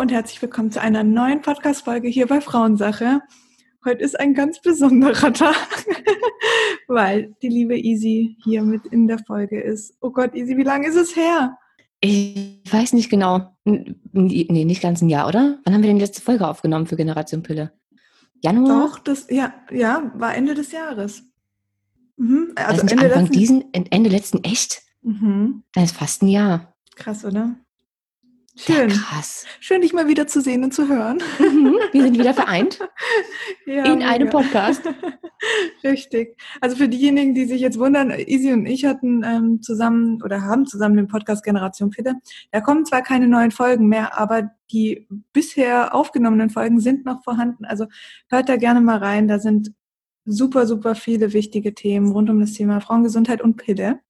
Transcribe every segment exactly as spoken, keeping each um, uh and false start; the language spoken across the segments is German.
und herzlich willkommen zu einer neuen Podcast-Folge hier bei Frauensache. Heute ist ein ganz besonderer Tag, weil die liebe Isi hier mit in der Folge ist. Oh Gott, Isi, wie lange ist es her? Ich weiß nicht genau. Nee, nicht ganz ein Jahr, oder? Wann haben wir denn die letzte Folge aufgenommen für Generation Pille? Januar? Doch, das, ja, ja, war Ende des Jahres. Mhm, also das nicht Ende Anfang letzten... diesen, Ende letzten, echt? Mhm. Das ist fast ein Jahr. Krass, oder? Schön. Ja, krass. Schön, dich mal wieder zu sehen und zu hören. Mhm, wir sind wieder vereint. Ja, in mega. Einem Podcast. Richtig. Also für diejenigen, die sich jetzt wundern, Isi und ich hatten ähm, zusammen oder haben zusammen den Podcast Generation Pille. Da kommen zwar keine neuen Folgen mehr, aber die bisher aufgenommenen Folgen sind noch vorhanden. Also hört da gerne mal rein. Da sind super, super viele wichtige Themen rund um das Thema Frauengesundheit und Pille.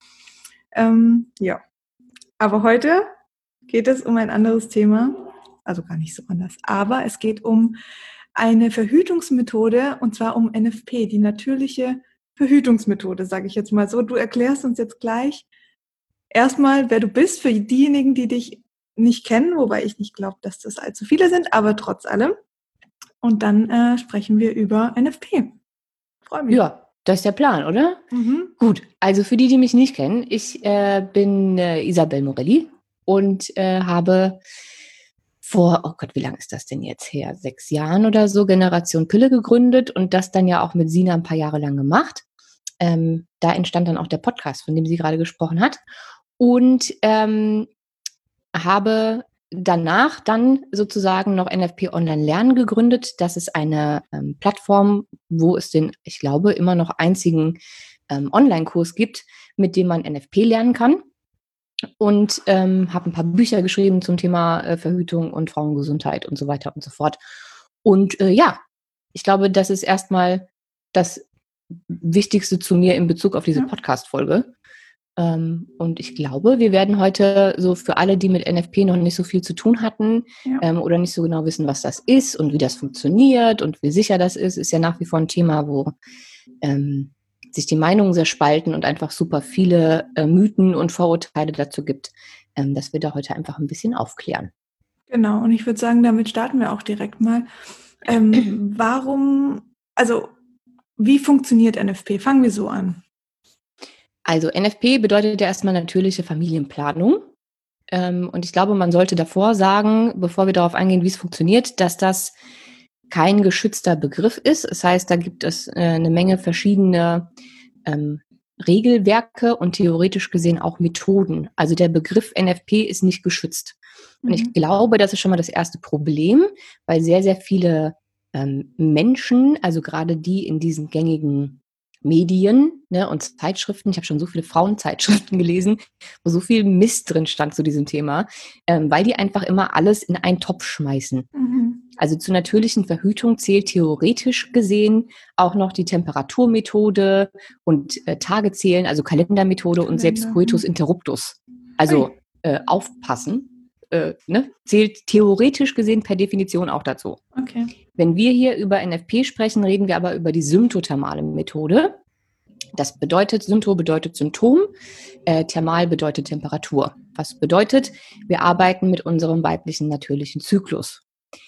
Ähm, ja. Aber heute geht es um ein anderes Thema, also gar nicht so anders, aber es geht um eine Verhütungsmethode und zwar um N F P, die natürliche Verhütungsmethode, sage ich jetzt mal so. Du erklärst uns jetzt gleich erstmal, wer du bist, für diejenigen, die dich nicht kennen, wobei ich nicht glaube, dass das allzu viele sind, aber trotz allem. Und dann äh, sprechen wir über N F P. Freue mich. Ja, das ist der Plan, oder? Mhm. Gut, also für die, die mich nicht kennen, ich äh, bin äh, Isabel Morelli. Und äh, habe vor, oh Gott, wie lange ist das denn jetzt her? Sechs Jahren oder so Generation Pille gegründet und das dann ja auch mit Sina ein paar Jahre lang gemacht. Ähm, da entstand dann auch der Podcast, von dem sie gerade gesprochen hat. Und ähm, habe danach dann sozusagen noch N F P Online Lernen gegründet. Das ist eine ähm, Plattform, wo es den, ich glaube, immer noch einzigen ähm, Online-Kurs gibt, mit dem man N F P lernen kann. Und ähm, habe ein paar Bücher geschrieben zum Thema äh, Verhütung und Frauengesundheit und so weiter und so fort. Und äh, ja, ich glaube, das ist erstmal das Wichtigste zu mir in Bezug auf diese Podcast-Folge. Ähm, und ich glaube, wir werden heute so für alle, die mit N F P noch nicht so viel zu tun hatten ja. ähm, oder nicht so genau wissen, was das ist und wie das funktioniert und wie sicher das ist, ist ja nach wie vor ein Thema, wo ähm, sich die Meinungen sehr spalten und einfach super viele äh, Mythen und Vorurteile dazu gibt, ähm, dass wir da heute einfach ein bisschen aufklären. Genau, und ich würde sagen, damit starten wir auch direkt mal. Ähm, warum, also wie funktioniert N F P? Fangen wir so an. Also N F P bedeutet ja erstmal natürliche Familienplanung. Ähm, und ich glaube, man sollte davor sagen, bevor wir darauf eingehen, wie es funktioniert, dass das kein geschützter Begriff ist. Das heißt, da gibt es äh, eine Menge verschiedene ähm, Regelwerke und theoretisch gesehen auch Methoden. Also der Begriff N F P ist nicht geschützt. Mhm. Und ich glaube, das ist schon mal das erste Problem, weil sehr, sehr viele ähm, Menschen, also gerade die in diesen gängigen Medien, ne, und Zeitschriften, ich habe schon so viele Frauenzeitschriften gelesen, wo so viel Mist drin stand zu diesem Thema, ähm, weil die einfach immer alles in einen Topf schmeißen. Mhm. Also zur natürlichen Verhütung zählt theoretisch gesehen auch noch die Temperaturmethode und äh, Tagezählen, also Kalendermethode Kalender. Und selbst Coitus interruptus. Also äh, aufpassen, äh, ne, zählt theoretisch gesehen per Definition auch dazu. Okay. Wenn wir hier über N F P sprechen, reden wir aber über die symptothermale Methode. Das bedeutet, Sympto bedeutet Symptom, äh, thermal bedeutet Temperatur. Was bedeutet, wir arbeiten mit unserem weiblichen natürlichen Zyklus.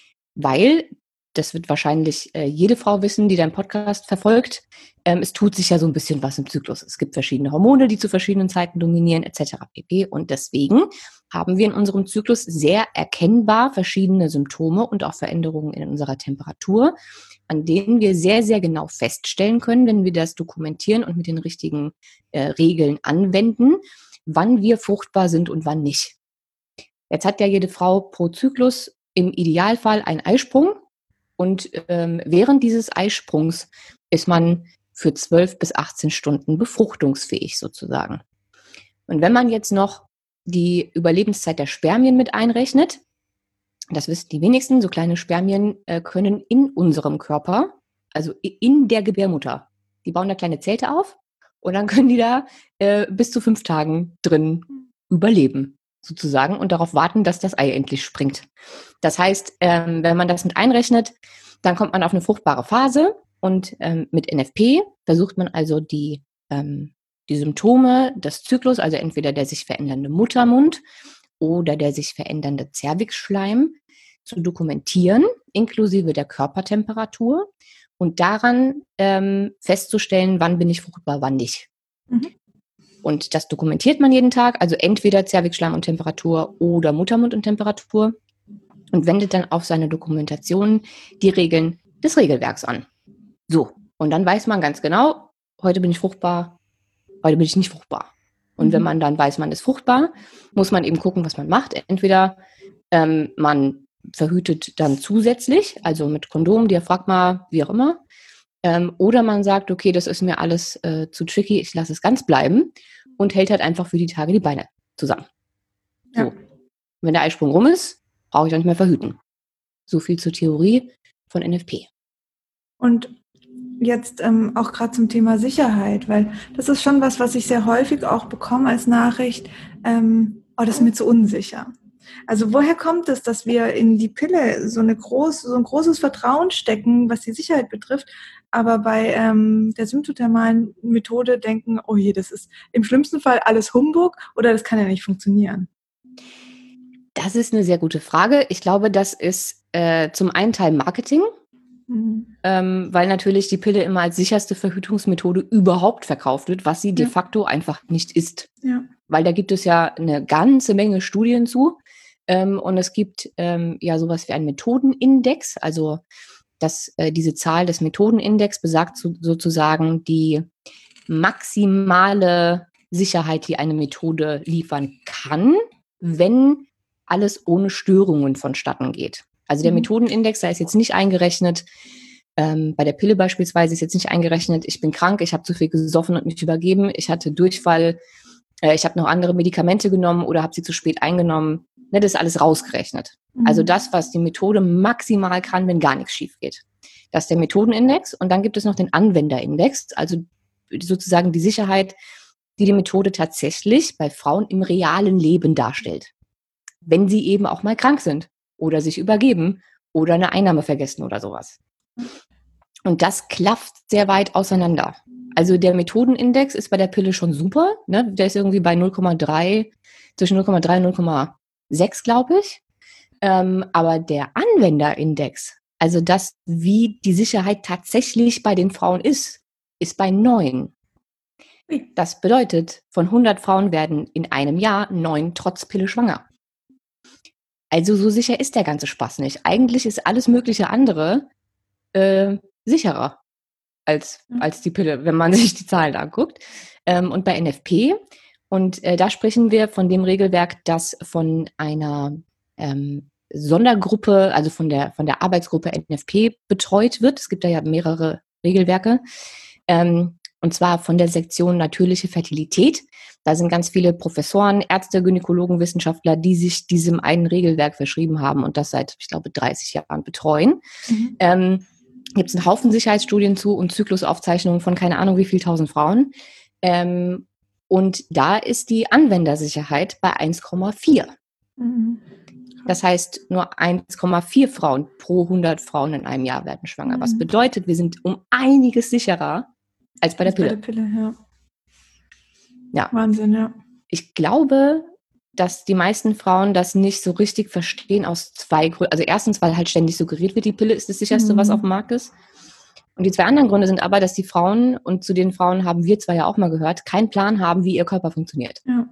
Weil, das wird wahrscheinlich äh, jede Frau wissen, die deinen Podcast verfolgt, ähm, es tut sich ja so ein bisschen was im Zyklus. Es gibt verschiedene Hormone, die zu verschiedenen Zeiten dominieren, et cetera pp. Und deswegen haben wir in unserem Zyklus sehr erkennbar verschiedene Symptome und auch Veränderungen in unserer Temperatur, an denen wir sehr, sehr genau feststellen können, wenn wir das dokumentieren und mit den richtigen äh, Regeln anwenden, wann wir fruchtbar sind und wann nicht. Jetzt hat ja jede Frau pro Zyklus im Idealfall einen Eisprung und ähm, während dieses Eisprungs ist man für zwölf bis achtzehn Stunden befruchtungsfähig sozusagen. Und wenn man jetzt noch die Überlebenszeit der Spermien mit einrechnet, das wissen die wenigsten, so kleine Spermien äh, können in unserem Körper, also in der Gebärmutter, die bauen da kleine Zelte auf und dann können die da äh, bis zu fünf Tagen drin überleben sozusagen und darauf warten, dass das Ei endlich springt. Das heißt, ähm, wenn man das mit einrechnet, dann kommt man auf eine fruchtbare Phase und ähm, mit N F P versucht man also die, ähm, die Symptome des Zyklus, also entweder der sich verändernde Muttermund oder der sich verändernde Zervixschleim, zu dokumentieren, inklusive der Körpertemperatur und daran ähm, festzustellen, wann bin ich fruchtbar, wann nicht. Mhm. Und das dokumentiert man jeden Tag, also entweder Zervixschleim und Temperatur oder Muttermund und Temperatur und wendet dann auf seine Dokumentation die Regeln des Regelwerks an. So, und dann weiß man ganz genau, heute bin ich fruchtbar, heute bin ich nicht fruchtbar. Und mhm. wenn man dann weiß, man ist fruchtbar, muss man eben gucken, was man macht. Entweder ähm, man verhütet dann zusätzlich, also mit Kondom, Diaphragma, wie auch immer. Ähm, oder man sagt, okay, das ist mir alles äh, zu tricky, ich lasse es ganz bleiben und hält halt einfach für die Tage die Beine zusammen. Ja. So. Wenn der Eisprung rum ist, brauche ich auch nicht mehr verhüten. So viel zur Theorie von N F P. Und jetzt ähm, auch gerade zum Thema Sicherheit, weil das ist schon was, was ich sehr häufig auch bekomme als Nachricht, ähm, oh, das ist mir zu unsicher. Also woher kommt es, dass wir in die Pille so, eine groß, so ein großes Vertrauen stecken, was die Sicherheit betrifft, aber bei ähm, der symptothermalen Methode denken, oh je, das ist im schlimmsten Fall alles Humbug oder das kann ja nicht funktionieren? Das ist eine sehr gute Frage. Ich glaube, das ist äh, zum einen Teil Marketing, mhm. ähm, weil natürlich die Pille immer als sicherste Verhütungsmethode überhaupt verkauft wird, was sie ja. de facto einfach nicht ist. Ja. Weil da gibt es ja eine ganze Menge Studien zu. Ähm, und es gibt ähm, ja sowas wie einen Methodenindex, also dass äh, diese Zahl des Methodenindex besagt so, sozusagen die maximale Sicherheit, die eine Methode liefern kann, wenn alles ohne Störungen vonstatten geht. Also der mhm. Methodenindex, da ist jetzt nicht eingerechnet, ähm, bei der Pille beispielsweise ist jetzt nicht eingerechnet, ich bin krank, ich habe zu viel gesoffen und mich übergeben, ich hatte Durchfall, äh, ich habe noch andere Medikamente genommen oder habe sie zu spät eingenommen. Ne, das ist alles rausgerechnet. Mhm. Also das, was die Methode maximal kann, wenn gar nichts schief geht. Das ist der Methodenindex und dann gibt es noch den Anwenderindex, also sozusagen die Sicherheit, die die Methode tatsächlich bei Frauen im realen Leben darstellt. Wenn sie eben auch mal krank sind oder sich übergeben oder eine Einnahme vergessen oder sowas. Und das klafft sehr weit auseinander. Also der Methodenindex ist bei der Pille schon super, ne? Der ist irgendwie bei null Komma drei, zwischen null Komma drei und null Komma sechs, glaube ich. Ähm, aber der Anwenderindex, also das, wie die Sicherheit tatsächlich bei den Frauen ist, ist bei neun. Das bedeutet, von hundert Frauen werden in einem Jahr neun trotz Pille schwanger. Also so sicher ist der ganze Spaß nicht. Eigentlich ist alles mögliche andere äh, sicherer als, als die Pille, wenn man sich die Zahlen anguckt. Ähm, und bei N F P, und äh, da sprechen wir von dem Regelwerk, das von einer ähm, Sondergruppe, also von der, von der Arbeitsgruppe N F P betreut wird. Es gibt da ja mehrere Regelwerke. Ähm, und zwar von der Sektion Natürliche Fertilität. Da sind ganz viele Professoren, Ärzte, Gynäkologen, Wissenschaftler, die sich diesem einen Regelwerk verschrieben haben und das seit, ich glaube, dreißig Jahren betreuen. Mhm. Ähm, gibt es einen Haufen Sicherheitsstudien zu und Zyklusaufzeichnungen von keine Ahnung wie viel tausend Frauen. Ähm, und da ist die Anwendersicherheit bei eins Komma vier. Mhm. Das heißt, nur eins Komma vier Frauen pro hundert Frauen in einem Jahr werden schwanger. Mhm. Was bedeutet, wir sind um einiges sicherer als bei der als Pille. Bei der Pille, ja. Ja. Wahnsinn, ja. Ich glaube, dass die meisten Frauen das nicht so richtig verstehen aus zwei Gründen. Also erstens, weil halt ständig suggeriert wird, die Pille ist das sicherste, mhm. was auf dem Markt ist. Und die zwei anderen Gründe sind aber, dass die Frauen, und zu den Frauen haben wir zwar ja auch mal gehört, keinen Plan haben, wie ihr Körper funktioniert. Ja.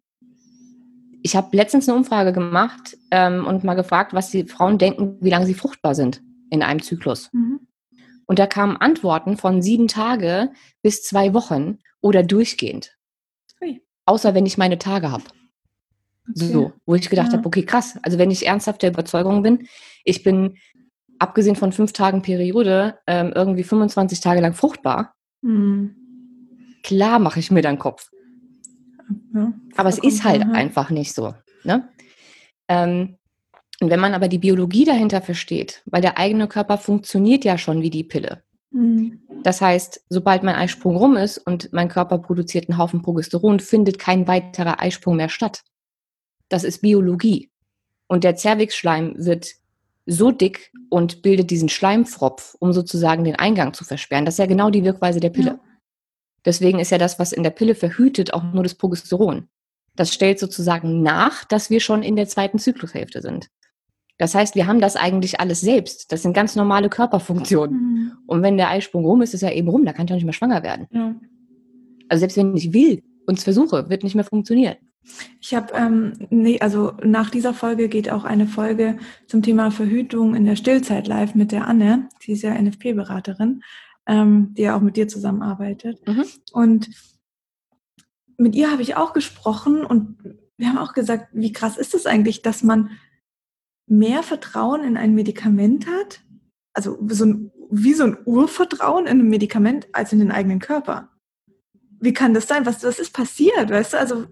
Ich habe letztens eine Umfrage gemacht ähm, und mal gefragt, was die Frauen denken, wie lange sie fruchtbar sind in einem Zyklus. Mhm. Und da kamen Antworten von sieben Tage bis zwei Wochen oder durchgehend. Ui. Außer wenn ich meine Tage habe. Okay. So, wo ich gedacht ja. habe, okay, krass. Also wenn ich ernsthaft der Überzeugung bin, ich bin, abgesehen von fünf Tagen Periode, ähm, irgendwie fünfundzwanzig Tage lang fruchtbar. Mhm. Klar mache ich mir dann Kopf. Ja, aber es ist halt ja. einfach nicht so. Ne? Ähm, und wenn man aber die Biologie dahinter versteht, weil der eigene Körper funktioniert ja schon wie die Pille. Mhm. Das heißt, sobald mein Eisprung rum ist und mein Körper produziert einen Haufen Progesteron, findet kein weiterer Eisprung mehr statt. Das ist Biologie. Und der Zervixschleim wird so dick und bildet diesen Schleimfropf, um sozusagen den Eingang zu versperren. Das ist ja genau die Wirkweise der Pille. Ja. Deswegen ist ja das, was in der Pille verhütet, auch nur das Progesteron. Das stellt sozusagen nach, dass wir schon in der zweiten Zyklushälfte sind. Das heißt, wir haben das eigentlich alles selbst. Das sind ganz normale Körperfunktionen. Mhm. Und wenn der Eisprung rum ist, ist er eben rum. Da kann ich auch nicht mehr schwanger werden. Ja. Also selbst wenn ich will und es versuche, wird nicht mehr funktionieren. Ich habe, ähm, nee, also nach dieser Folge geht auch eine Folge zum Thema Verhütung in der Stillzeit live mit der Anne. Sie ist ja N F P-Beraterin, ähm, die ja auch mit dir zusammenarbeitet. Mhm. Und mit ihr habe ich auch gesprochen und wir haben auch gesagt, wie krass ist es eigentlich, dass man mehr Vertrauen in ein Medikament hat, also so ein, wie so ein Urvertrauen in ein Medikament als in den eigenen Körper. Wie kann das sein? Was, was ist passiert, weißt du? Also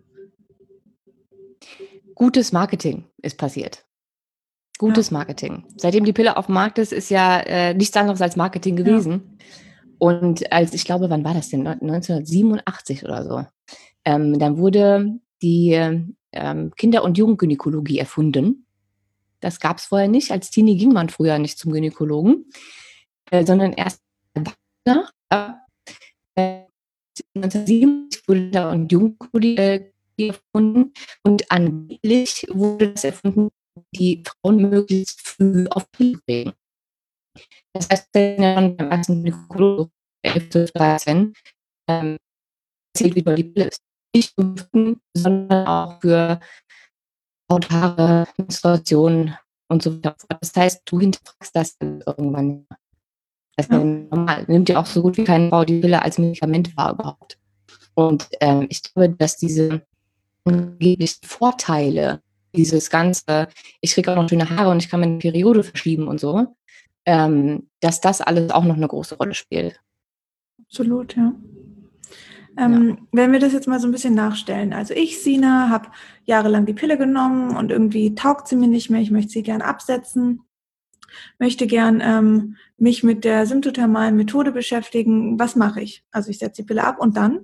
Gutes Marketing ist passiert. Gutes ja. Marketing. Seitdem die Pille auf dem Markt ist, ist ja äh, nichts anderes als Marketing gewesen. Ja. Und als, ich glaube, wann war das denn? neunzehnhundertsiebenundachtzig oder so. Ähm, dann wurde die ähm, Kinder- und Jugendgynäkologie erfunden. Das gab es vorher nicht. Als Teenie ging man früher nicht zum Gynäkologen, äh, sondern erst nach. Äh, neunzehnhundertsiebenundsiebzig wurde Kinder- und Jugendgynäkologie erfunden und angeblich wurde das erfunden, die Frauen möglichst früh auf Pille bringen. Das heißt, wenn ja schon beim ersten Gynäkologen elf, zwölf, dreizehn ähm, erzählt, wie toll die Pille ist. Nicht nur für, sondern auch für Haut, Haare, Menstruation und so weiter. Das heißt, du hinterfragst das dann irgendwann. Das ist ja normal. Nimmt ja auch so gut wie keine Frau die Pille als Medikament wahr überhaupt. Und ähm, ich glaube, dass diese angeblichen Vorteile, dieses ganze, ich kriege auch noch schöne Haare und ich kann meine Periode verschieben und so, ähm, dass das alles auch noch eine große Rolle spielt. Absolut, ja. Ähm, ja. Wenn wir das jetzt mal so ein bisschen nachstellen. Also ich, Sina, habe jahrelang die Pille genommen und irgendwie taugt sie mir nicht mehr. Ich möchte sie gern absetzen, möchte gern ähm, mich mit der symptothermalen Methode beschäftigen. Was mache ich? Also ich setze die Pille ab und dann?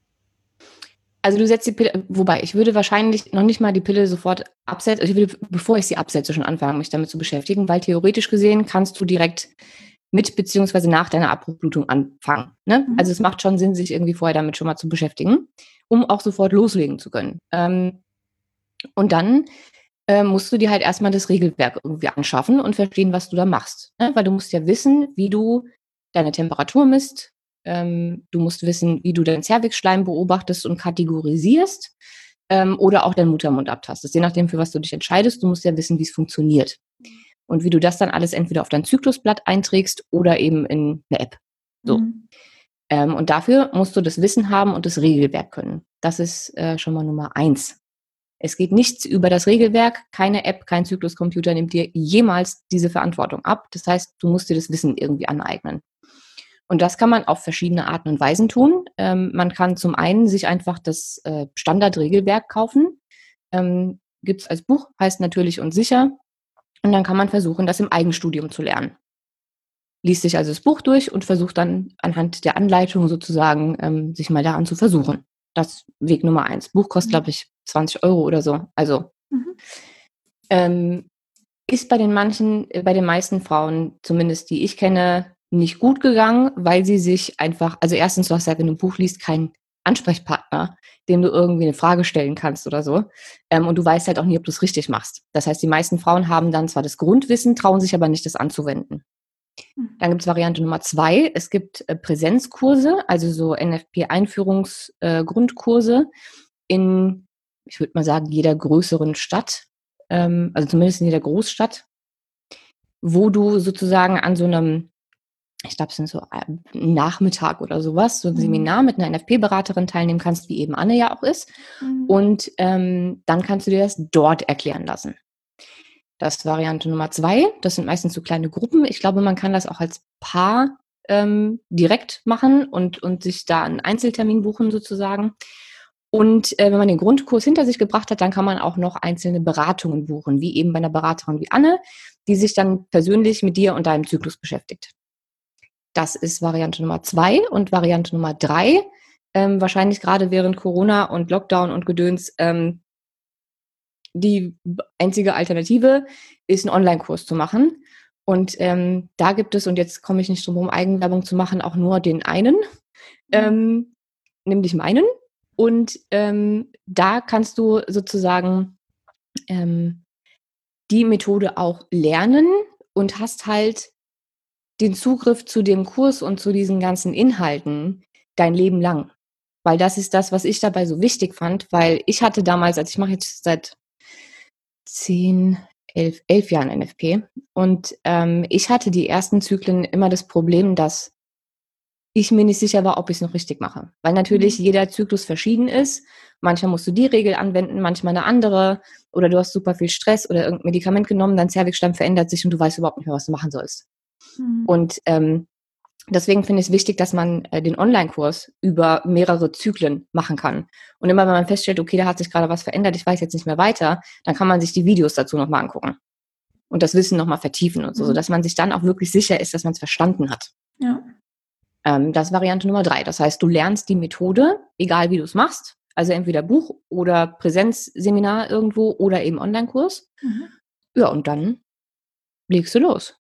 Also du setzt die Pille, wobei ich würde wahrscheinlich noch nicht mal die Pille sofort absetzen, also ich würde, bevor ich sie absetze, schon anfangen, mich damit zu beschäftigen, weil theoretisch gesehen kannst du direkt mit beziehungsweise nach deiner Abbruchblutung anfangen. Ne? Mhm. Also es macht schon Sinn, sich irgendwie vorher damit schon mal zu beschäftigen, um auch sofort loslegen zu können. Ähm, und dann äh, musst du dir halt erstmal das Regelwerk irgendwie anschaffen und verstehen, was du da machst. Ne? Weil du musst ja wissen, wie du deine Temperatur misst. Ähm, du musst wissen, wie du deinen Zervixschleim beobachtest und kategorisierst ähm, oder auch deinen Muttermund abtastest. Je nachdem, für was du dich entscheidest, du musst ja wissen, wie es funktioniert. Und wie du das dann alles entweder auf dein Zyklusblatt einträgst oder eben in eine App. So. Mhm. Ähm, und dafür musst du das Wissen haben und das Regelwerk können. Das ist äh, schon mal Nummer eins. Es geht nichts über das Regelwerk. Keine App, kein Zykluscomputer nimmt dir jemals diese Verantwortung ab. Das heißt, du musst dir das Wissen irgendwie aneignen. Und das kann man auf verschiedene Arten und Weisen tun. Ähm, man kann zum einen sich einfach das äh, Standardregelwerk kaufen. Ähm, gibt es als Buch, heißt natürlich und sicher. Und dann kann man versuchen, das im Eigenstudium zu lernen. Liest sich also das Buch durch und versucht dann anhand der Anleitung sozusagen, ähm, sich mal daran zu versuchen. Das ist Weg Nummer eins. Buch kostet, glaube ich, zwanzig Euro oder so. Also mhm. ähm, ist bei den manchen, bei den meisten Frauen, zumindest die ich kenne, nicht gut gegangen, weil sie sich einfach, also erstens, du hast ja, wenn du ein Buch liest, keinen Ansprechpartner, dem du irgendwie eine Frage stellen kannst oder so. Ähm, und du weißt halt auch nie, ob du es richtig machst. Das heißt, die meisten Frauen haben dann zwar das Grundwissen, trauen sich aber nicht, das anzuwenden. Dann gibt es Variante Nummer zwei. Es gibt äh, Präsenzkurse, also so N F P-Einführungsgrundkurse äh, in, ich würde mal sagen, jeder größeren Stadt, ähm, also zumindest in jeder Großstadt, wo du sozusagen an so einem, ich glaube, es sind so ein Nachmittag oder sowas, so ein mhm. Seminar mit einer N F P-Beraterin teilnehmen kannst, wie eben Anne ja auch ist. Mhm. Und ähm, dann kannst du dir das dort erklären lassen. Das ist Variante Nummer zwei. Das sind meistens so kleine Gruppen. Ich glaube, man kann das auch als Paar ähm, direkt machen und, und sich da einen Einzeltermin buchen sozusagen. Und äh, wenn man den Grundkurs hinter sich gebracht hat, dann kann man auch noch einzelne Beratungen buchen, wie eben bei einer Beraterin wie Anne, die sich dann persönlich mit dir und deinem Zyklus beschäftigt. Das ist Variante Nummer zwei. Und Variante Nummer drei, ähm, wahrscheinlich gerade während Corona und Lockdown und Gedöns, ähm, die einzige Alternative ist, einen Online-Kurs zu machen. Und ähm, da gibt es, und jetzt komme ich nicht drum herum, Eigenwerbung zu machen, auch nur den einen, ähm, nämlich meinen. Und ähm, da kannst du sozusagen ähm, die Methode auch lernen und hast halt den Zugriff zu dem Kurs und zu diesen ganzen Inhalten dein Leben lang. Weil das ist das, was ich dabei so wichtig fand, weil ich hatte damals, also ich mache jetzt seit zehn, elf, elf Jahren N F P und ähm, ich hatte die ersten Zyklen immer das Problem, dass ich mir nicht sicher war, ob ich es noch richtig mache. Weil natürlich jeder Zyklus verschieden ist. Manchmal musst du die Regel anwenden, manchmal eine andere. Oder du hast super viel Stress oder irgendein Medikament genommen, dein Zervixschleim verändert sich und du weißt überhaupt nicht mehr, was du machen sollst. Mhm. Und ähm, deswegen finde ich es wichtig, dass man äh, den Online-Kurs über mehrere Zyklen machen kann. Und immer wenn man feststellt, okay, da hat sich gerade was verändert, ich weiß jetzt nicht mehr weiter, dann kann man sich die Videos dazu nochmal angucken. Und das Wissen nochmal vertiefen und so, mhm. sodass man sich dann auch wirklich sicher ist, dass man es verstanden hat. Ja. Das ist Variante Nummer drei. Das heißt, du lernst die Methode, egal wie du es machst. Also entweder Buch oder Präsenzseminar irgendwo oder eben Online-Kurs. Mhm. Ja, und dann legst du los.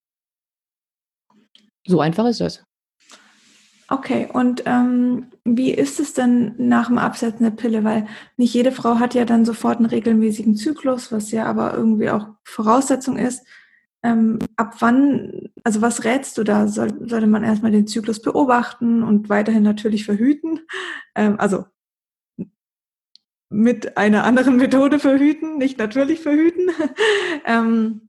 So einfach ist das. Okay, und ähm, wie ist es denn nach dem Absetzen der Pille? Weil nicht jede Frau hat ja dann sofort einen regelmäßigen Zyklus, was ja aber irgendwie auch Voraussetzung ist. Ähm, ab wann, also was rätst du da? Soll, sollte man erstmal den Zyklus beobachten und weiterhin natürlich verhüten? Ähm, also mit einer anderen Methode verhüten, nicht natürlich verhüten. ähm,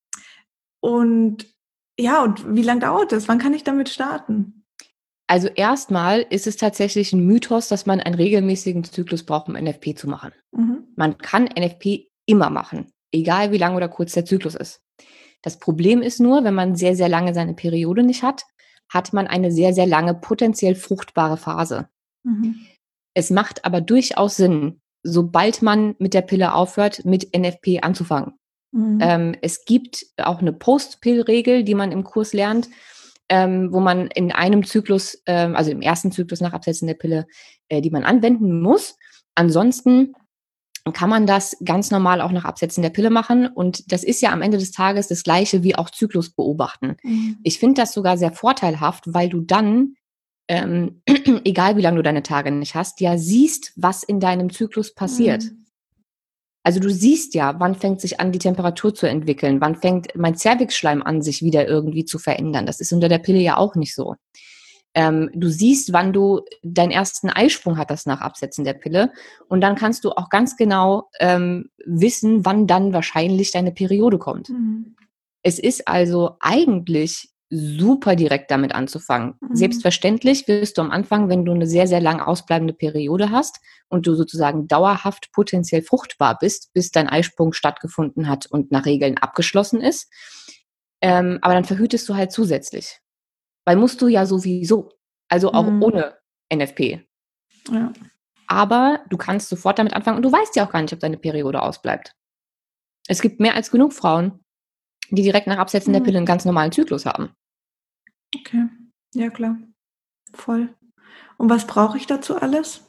und ja, und wie lange dauert das? Wann kann ich damit starten? Also erstmal ist es tatsächlich ein Mythos, dass man einen regelmäßigen Zyklus braucht, um N F P zu machen. Mhm. Man kann N F P immer machen, egal wie lang oder kurz der Zyklus ist. Das Problem ist nur, wenn man sehr, sehr lange seine Periode nicht hat, hat man eine sehr, sehr lange potenziell fruchtbare Phase. Mhm. Es macht aber durchaus Sinn, sobald man mit der Pille aufhört, mit N F P anzufangen. Mhm. Ähm, es gibt auch eine Post-Pill-Regel, die man im Kurs lernt, ähm, wo man in einem Zyklus, ähm, also im ersten Zyklus nach Absetzen der Pille, äh, die man anwenden muss. Ansonsten kann man das ganz normal auch nach Absetzen der Pille machen. Und das ist ja am Ende des Tages das Gleiche wie auch Zyklus beobachten. Mhm. Ich finde das sogar sehr vorteilhaft, weil du dann, ähm, egal wie lange du deine Tage nicht hast, ja siehst, was in deinem Zyklus passiert. Mhm. Also du siehst ja, wann fängt sich an, die Temperatur zu entwickeln, wann fängt mein Zervixschleim an, sich wieder irgendwie zu verändern. Das ist unter der Pille ja auch nicht so. Ähm, du siehst, wann du deinen ersten Eisprung hattest nach Absetzen der Pille und dann kannst du auch ganz genau ähm, wissen, wann dann wahrscheinlich deine Periode kommt. Mhm. Es ist also eigentlich super direkt damit anzufangen. Mhm. Selbstverständlich wirst du am Anfang, wenn du eine sehr, sehr lang ausbleibende Periode hast und du sozusagen dauerhaft potenziell fruchtbar bist, bis dein Eisprung stattgefunden hat und nach Regeln abgeschlossen ist, ähm, aber dann verhütest du halt zusätzlich. Weil musst du ja sowieso, also auch mhm. ohne N F P. Ja. Aber du kannst sofort damit anfangen und du weißt ja auch gar nicht, ob deine Periode ausbleibt. Es gibt mehr als genug Frauen, die direkt nach Absetzen mhm. der Pille einen ganz normalen Zyklus haben. Okay, ja klar, voll. Und was brauche ich dazu alles?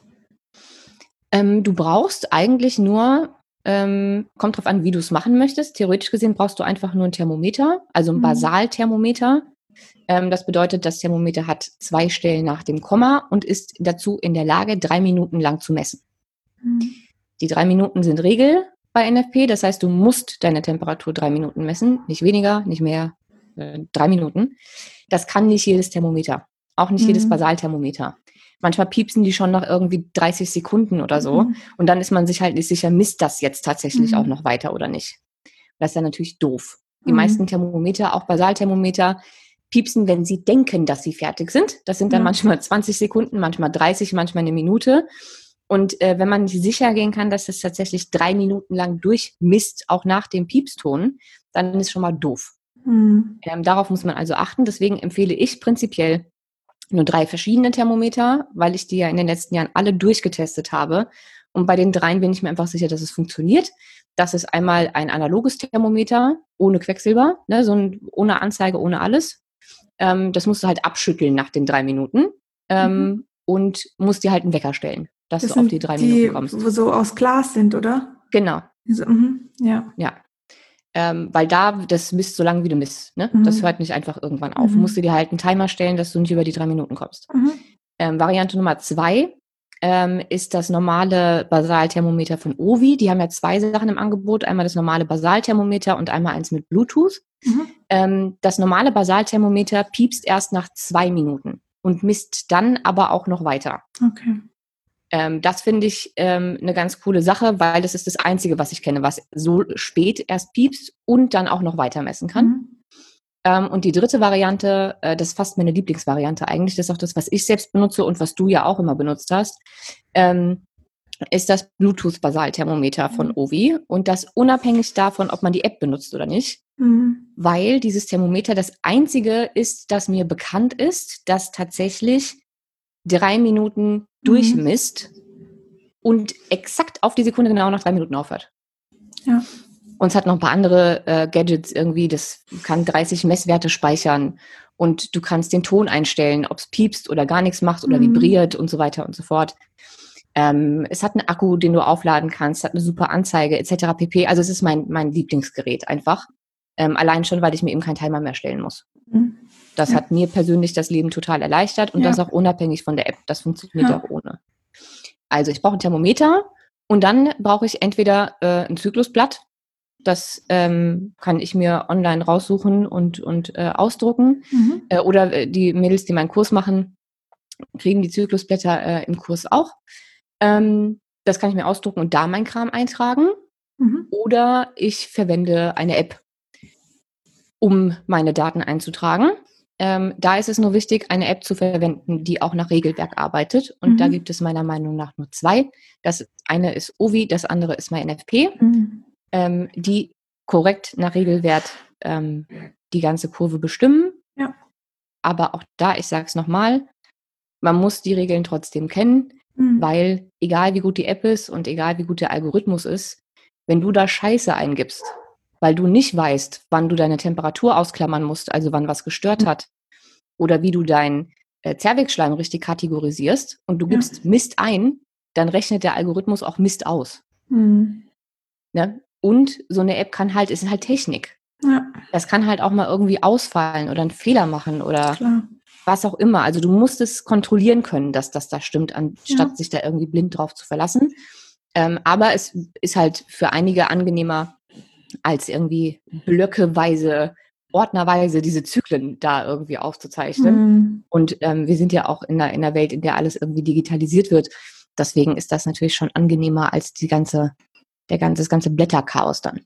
Ähm, du brauchst eigentlich nur, ähm, kommt drauf an, wie du es machen möchtest. Theoretisch gesehen brauchst du einfach nur ein Thermometer, also ein mhm. Basalthermometer. Ähm, das bedeutet, das Thermometer hat zwei Stellen nach dem Komma und ist dazu in der Lage, drei Minuten lang zu messen. Mhm. Die drei Minuten sind Regel bei N F P, das heißt, du musst deine Temperatur drei Minuten messen, nicht weniger, nicht mehr, äh, drei Minuten. Das kann nicht jedes Thermometer, auch nicht mhm. jedes Basalthermometer. Manchmal piepsen die schon nach irgendwie dreißig Sekunden oder so mhm. und dann ist man sich halt nicht sicher, misst das jetzt tatsächlich mhm. auch noch weiter oder nicht. Das ist ja natürlich doof. Die mhm. meisten Thermometer, auch Basalthermometer, piepsen, wenn sie denken, dass sie fertig sind. Das sind dann ja. manchmal zwanzig Sekunden, manchmal dreißig, manchmal eine Minute. Und äh, wenn man nicht sicher gehen kann, dass es tatsächlich drei Minuten lang durchmisst, auch nach dem Piepston, dann ist schon mal doof. Mhm. Ähm, darauf muss man also achten. Deswegen empfehle ich prinzipiell nur drei verschiedene Thermometer, weil ich die ja in den letzten Jahren alle durchgetestet habe. Und bei den dreien bin ich mir einfach sicher, dass es funktioniert. Das ist einmal ein analoges Thermometer ohne Quecksilber, ne, so ein, ohne Anzeige, ohne alles. Ähm, das musst du halt abschütteln nach den drei Minuten ähm, mhm. und musst dir halt einen Wecker stellen, dass das du auf die drei die, Minuten kommst. Die so aus Glas sind, oder? Genau. Also, mhm, ja. Ja. Ähm, weil da, das misst so lange, wie du misst. Ne? Mhm. Das hört nicht einfach irgendwann auf. Mhm. Du musst dir halt einen Timer stellen, dass du nicht über die drei Minuten kommst. Mhm. Ähm, Variante Nummer zwei ähm, ist das normale Basalthermometer von Ovi. Die haben ja zwei Sachen im Angebot. Einmal das normale Basalthermometer und einmal eins mit Bluetooth. Mhm. Ähm, das normale Basalthermometer piepst erst nach zwei Minuten und misst dann aber auch noch weiter. Okay. Ähm, das finde ich ähm, eine ganz coole Sache, weil das ist das Einzige, was ich kenne, was so spät erst piepst und dann auch noch weiter messen kann. Mhm. Ähm, und die dritte Variante, äh, das ist fast meine Lieblingsvariante eigentlich, das ist auch das, was ich selbst benutze und was du ja auch immer benutzt hast, ähm, ist das Bluetooth-Basalthermometer von Ovi. Und das unabhängig davon, ob man die App benutzt oder nicht. Mhm. Weil dieses Thermometer das einzige ist, das mir bekannt ist, das tatsächlich drei Minuten durchmisst mhm. und exakt auf die Sekunde genau nach drei Minuten aufhört. Ja. Und es hat noch ein paar andere äh, Gadgets irgendwie, das kann dreißig Messwerte speichern und du kannst den Ton einstellen, ob es piepst oder gar nichts macht oder mhm. vibriert und so weiter und so fort. Ähm, es hat einen Akku, den du aufladen kannst, hat eine super Anzeige et cetera pp. Also es ist mein, mein Lieblingsgerät einfach. Ähm, allein schon, weil ich mir eben keinen Timer mehr stellen muss. Mhm. Das ja. hat mir persönlich das Leben total erleichtert und ja. das auch unabhängig von der App. Das funktioniert ja. auch ohne. Also ich brauche ein Thermometer und dann brauche ich entweder äh, ein Zyklusblatt. Das ähm, kann ich mir online raussuchen und, und äh, ausdrucken. Mhm. Äh, oder äh, die Mädels, die meinen Kurs machen, kriegen die Zyklusblätter äh, im Kurs auch. Ähm, das kann ich mir ausdrucken und da meinen Kram eintragen. Mhm. Oder ich verwende eine App, um meine Daten einzutragen. Ähm, da ist es nur wichtig, eine App zu verwenden, die auch nach Regelwerk arbeitet. Und mhm. da gibt es meiner Meinung nach nur zwei. Das eine ist Ovi, das andere ist MyNFP, mhm. ähm, die korrekt nach Regelwert ähm, die ganze Kurve bestimmen. Ja. Aber auch da, ich sage es nochmal, man muss die Regeln trotzdem kennen, mhm. weil egal wie gut die App ist und egal wie gut der Algorithmus ist, wenn du da Scheiße eingibst, weil du nicht weißt, wann du deine Temperatur ausklammern musst, also wann was gestört mhm. hat, oder wie du deinen äh, Zervixschleim richtig kategorisierst und du gibst ja. Mist ein, dann rechnet der Algorithmus auch Mist aus. Mhm. Ne? Und so eine App kann halt, ist halt Technik. Ja. Das kann halt auch mal irgendwie ausfallen oder einen Fehler machen oder Klar. was auch immer. Also du musst es kontrollieren können, dass das da stimmt, anstatt ja. sich da irgendwie blind drauf zu verlassen. Ähm, aber es ist halt für einige angenehmer, als irgendwie blöckeweise, ordnerweise diese Zyklen da irgendwie aufzuzeichnen. Mhm. Und ähm, wir sind ja auch in einer, in einer Welt, in der alles irgendwie digitalisiert wird. Deswegen ist das natürlich schon angenehmer als die ganze, der ganze, das ganze Blätterchaos dann.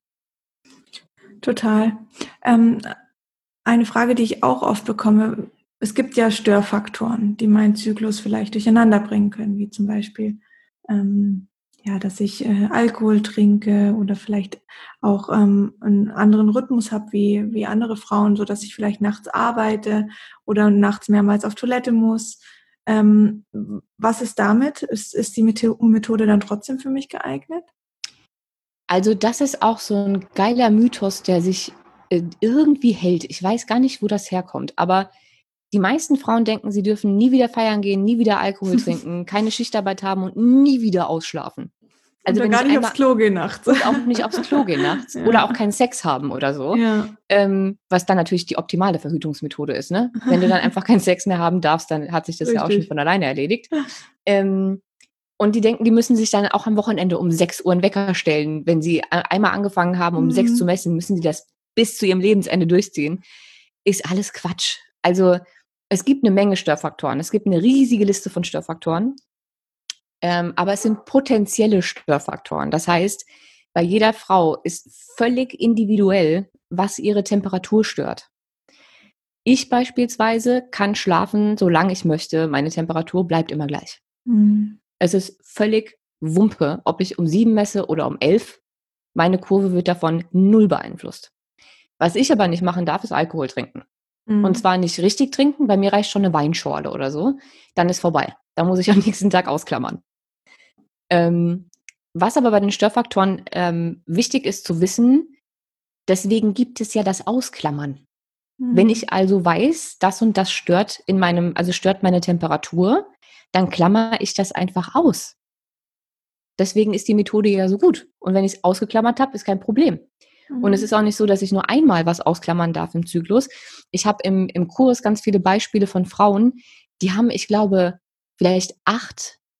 Total. Ähm, eine Frage, die ich auch oft bekomme, es gibt ja Störfaktoren, die meinen Zyklus vielleicht durcheinander bringen können, wie zum Beispiel, ähm, ja, dass ich äh, Alkohol trinke oder vielleicht auch ähm, einen anderen Rhythmus habe wie, wie andere Frauen, so dass ich vielleicht nachts arbeite oder nachts mehrmals auf Toilette muss. Ähm, was ist damit? Ist, ist die Methode dann trotzdem für mich geeignet? Also das ist auch so ein geiler Mythos, der sich äh, irgendwie hält. Ich weiß gar nicht, wo das herkommt, aber die meisten Frauen denken, sie dürfen nie wieder feiern gehen, nie wieder Alkohol trinken, keine Schichtarbeit haben und nie wieder ausschlafen. Also und wenn gar nicht aufs Klo gehen nachts. Und auch nicht aufs Klo gehen nachts. Ja. Oder auch keinen Sex haben oder so. Ja. Ähm, was dann natürlich die optimale Verhütungsmethode ist. Ne? Wenn du dann einfach keinen Sex mehr haben darfst, dann hat sich das Richtig. Ja auch schon von alleine erledigt. Ähm, und die denken, die müssen sich dann auch am Wochenende um sechs Uhr einen Wecker stellen. Wenn sie einmal angefangen haben, um mhm. sechs zu messen, müssen sie das bis zu ihrem Lebensende durchziehen. Ist alles Quatsch. Also es gibt eine Menge Störfaktoren. Es gibt eine riesige Liste von Störfaktoren. Ähm, aber es sind potenzielle Störfaktoren. Das heißt, bei jeder Frau ist völlig individuell, was ihre Temperatur stört. Ich beispielsweise kann schlafen, solange ich möchte. Meine Temperatur bleibt immer gleich. Mhm. Es ist völlig Wumpe, ob ich um sieben messe oder um elf. Meine Kurve wird davon null beeinflusst. Was ich aber nicht machen darf, ist Alkohol trinken. Mhm. Und zwar nicht richtig trinken, bei mir reicht schon eine Weinschorle oder so. Dann ist vorbei. Da muss ich am nächsten Tag ausklammern. Ähm, was aber bei den Störfaktoren ähm, wichtig ist zu wissen, deswegen gibt es ja das Ausklammern. Mhm. Wenn ich also weiß, das und das stört in meinem, also stört meine Temperatur, dann klammere ich das einfach aus. Deswegen ist die Methode ja so gut. Und wenn ich es ausgeklammert habe, ist kein Problem. Mhm. Und es ist auch nicht so, dass ich nur einmal was ausklammern darf im Zyklus. Ich habe im, im Kurs ganz viele Beispiele von Frauen, die haben, ich glaube, vielleicht acht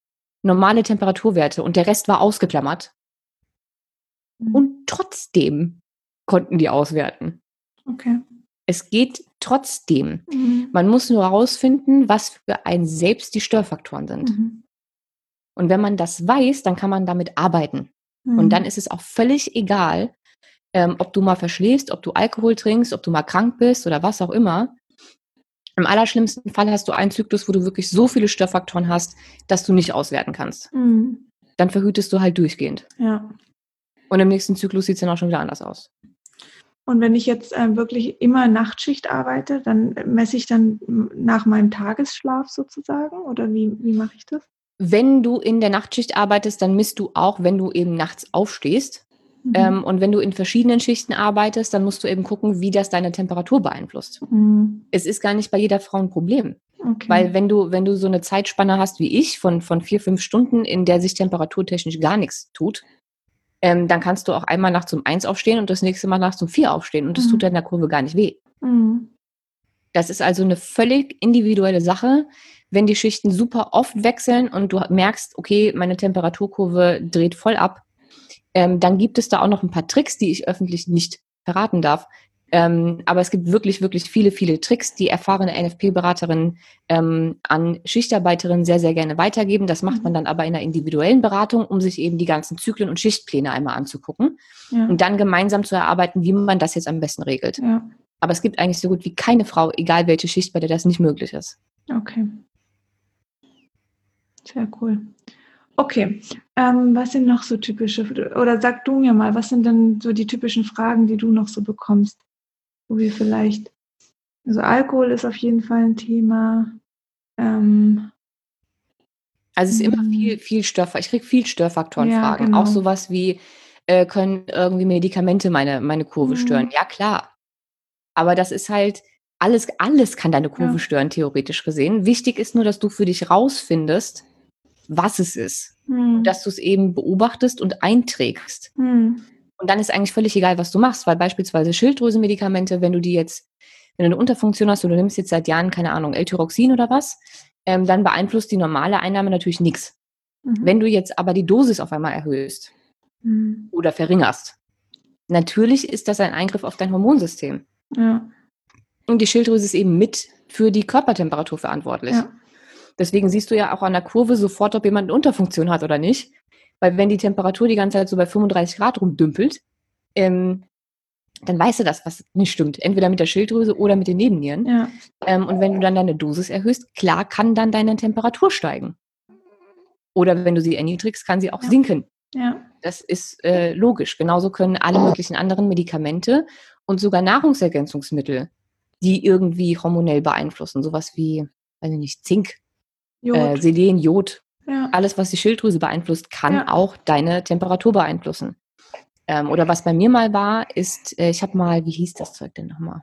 normale Temperaturwerte und der Rest war ausgeklammert. Mhm. Und trotzdem konnten die auswerten. Okay. Es geht trotzdem. Mhm. Man muss nur herausfinden, was für einen selbst die Störfaktoren sind. Mhm. Und wenn man das weiß, dann kann man damit arbeiten. Mhm. Und dann ist es auch völlig egal, ähm, ob du mal verschläfst, ob du Alkohol trinkst, ob du mal krank bist oder was auch immer. Im allerschlimmsten Fall hast du einen Zyklus, wo du wirklich so viele Störfaktoren hast, dass du nicht auswerten kannst. Mhm. Dann verhütest du halt durchgehend. Ja. Und im nächsten Zyklus sieht es dann auch schon wieder anders aus. Und wenn ich jetzt äh, wirklich immer Nachtschicht arbeite, dann messe ich dann nach meinem Tagesschlaf sozusagen? Oder wie, wie mache ich das? Wenn du in der Nachtschicht arbeitest, dann misst du auch, wenn du eben nachts aufstehst. Mhm. Ähm, und wenn du in verschiedenen Schichten arbeitest, dann musst du eben gucken, wie das deine Temperatur beeinflusst. Mhm. Es ist gar nicht bei jeder Frau ein Problem. Okay. Weil wenn du, wenn du so eine Zeitspanne hast wie ich, von, von vier, fünf Stunden, in der sich temperaturtechnisch gar nichts tut, ähm, dann kannst du auch einmal nachts um eins aufstehen und das nächste Mal nachts um vier aufstehen und das Mhm. tut deiner Kurve gar nicht weh. Mhm. Das ist also eine völlig individuelle Sache. Wenn die Schichten super oft wechseln und du merkst, okay, meine Temperaturkurve dreht voll ab, ähm, dann gibt es da auch noch ein paar Tricks, die ich öffentlich nicht verraten darf. Ähm, aber es gibt wirklich, wirklich viele, viele Tricks, die erfahrene N F P-Beraterinnen ähm, an Schichtarbeiterinnen sehr, sehr gerne weitergeben. Das macht man dann aber in einer individuellen Beratung, um sich eben die ganzen Zyklen und Schichtpläne einmal anzugucken Ja. und dann gemeinsam zu erarbeiten, wie man das jetzt am besten regelt. Ja. Aber es gibt eigentlich so gut wie keine Frau, egal welche Schicht, bei der das nicht möglich ist. Okay. Sehr cool. Okay. Ähm, was sind noch so typische, oder sag du mir mal, was sind denn so die typischen Fragen, die du noch so bekommst, wo wir vielleicht, also Alkohol ist auf jeden Fall ein Thema. Ähm, Also es ist immer mh, viel, viel Störfaktoren. Ich kriege viel Störfaktorenfragen. ja, genau. Auch sowas wie, äh, können irgendwie Medikamente meine, meine Kurve stören? Mhm. Ja, klar. Aber das ist halt, alles, alles kann deine Kurve Ja. stören, theoretisch gesehen. Wichtig ist nur, dass du für dich rausfindest, was es ist. Mhm. Und dass du es eben beobachtest und einträgst. Mhm. Und dann ist eigentlich völlig egal, was du machst, weil beispielsweise Schilddrüsenmedikamente, wenn du die jetzt, wenn du eine Unterfunktion hast und du nimmst jetzt seit Jahren, keine Ahnung, L-Tyroxin oder was, ähm, dann beeinflusst die normale Einnahme natürlich nichts. Mhm. Wenn du jetzt aber die Dosis auf einmal erhöhst Mhm. oder verringerst, natürlich ist das ein Eingriff auf dein Hormonsystem. Ja. Und die Schilddrüse ist eben mit für die Körpertemperatur verantwortlich. Ja. Deswegen siehst du ja auch an der Kurve sofort, ob jemand eine Unterfunktion hat oder nicht. Weil wenn die Temperatur die ganze Zeit so bei fünfunddreißig Grad rumdümpelt, ähm, dann weißt du das, was nicht stimmt. Entweder mit der Schilddrüse oder mit den Nebennieren. Ja. Ähm, und wenn du dann deine Dosis erhöhst, klar kann dann deine Temperatur steigen. Oder wenn du sie erniedrigst, kann sie auch Ja. sinken. Ja. Das ist äh, logisch. Genauso können alle möglichen anderen Medikamente und sogar Nahrungsergänzungsmittel, die irgendwie hormonell beeinflussen, sowas wie, weiß ich nicht, Zink, Jod. äh, Selen, Jod, Ja. alles, was die Schilddrüse beeinflusst, kann Ja. auch deine Temperatur beeinflussen. Ähm, oder was bei mir mal war, ist, äh, ich habe mal, wie hieß das Zeug denn nochmal?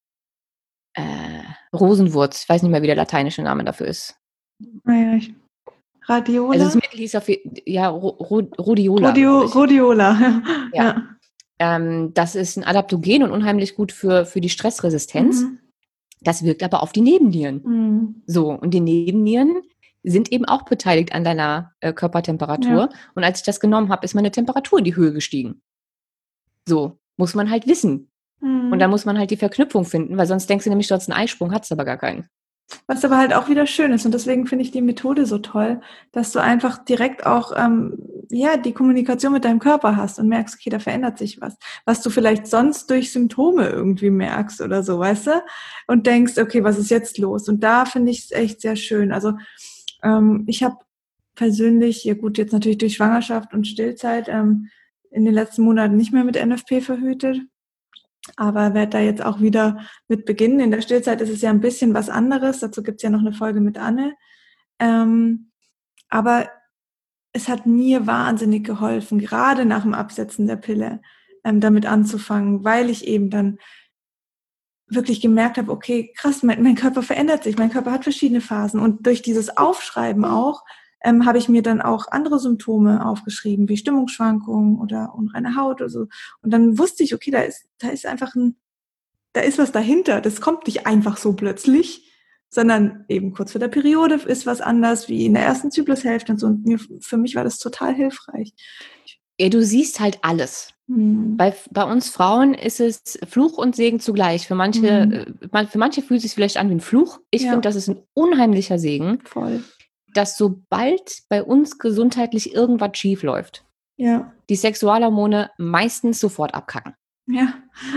Äh, Rosenwurz, ich weiß nicht mehr, wie der lateinische Name dafür ist. Naja, ich, Radiola? Also das Mittel hieß auf je- ja, Ro Ro Rhodiola. Rodio, glaub ich. Rhodiola. Ja. Ja. Ja. Ähm, das ist ein Adaptogen und unheimlich gut für, für die Stressresistenz. Mhm. Das wirkt aber auf die Nebennieren. Mhm. So, und die Nebennieren sind eben auch beteiligt an deiner äh, Körpertemperatur. Ja. Und als ich das genommen habe, ist meine Temperatur in die Höhe gestiegen. So, muss man halt wissen. Mhm. Und da muss man halt die Verknüpfung finden, weil sonst denkst du nämlich, du hast einen Eisprung, hat's aber gar keinen. Was aber halt auch wieder schön ist und deswegen finde ich die Methode so toll, dass du einfach direkt auch ähm, ja die Kommunikation mit deinem Körper hast und merkst, okay, da verändert sich was, was du vielleicht sonst durch Symptome irgendwie merkst oder so, weißt du? Und denkst, okay, was ist jetzt los? Und da finde ich es echt sehr schön. Also ähm, ich habe persönlich, ja gut, jetzt natürlich durch Schwangerschaft und Stillzeit ähm, in den letzten Monaten nicht mehr mit N F P verhütet. Aber werde da jetzt auch wieder mit beginnen. In der Stillzeit ist es ja ein bisschen was anderes. Dazu gibt es ja noch eine Folge mit Anne. Ähm, aber es hat mir wahnsinnig geholfen, gerade nach dem Absetzen der Pille, ähm, damit anzufangen, weil ich eben dann wirklich gemerkt habe, okay, krass, mein, mein Körper verändert sich, mein Körper hat verschiedene Phasen. Und durch dieses Aufschreiben auch ähm, habe ich mir dann auch andere Symptome aufgeschrieben, wie Stimmungsschwankungen oder unreine Haut oder so. Und dann wusste ich, okay, da ist, da ist einfach ein, da ist was dahinter. Das kommt nicht einfach so plötzlich, sondern eben kurz vor der Periode ist was anders, wie in der ersten Zyklushälfte und so. Und mir, für mich war das total hilfreich. Ja, du siehst halt alles. Hm. Bei, bei uns Frauen ist es Fluch und Segen zugleich. Für manche, hm. für manche fühlt es sich vielleicht an wie ein Fluch. Ich ja. finde, das ist ein unheimlicher Segen. Voll. Dass sobald bei uns gesundheitlich irgendwas schief läuft, ja. die Sexualhormone meistens sofort abkacken. Ja.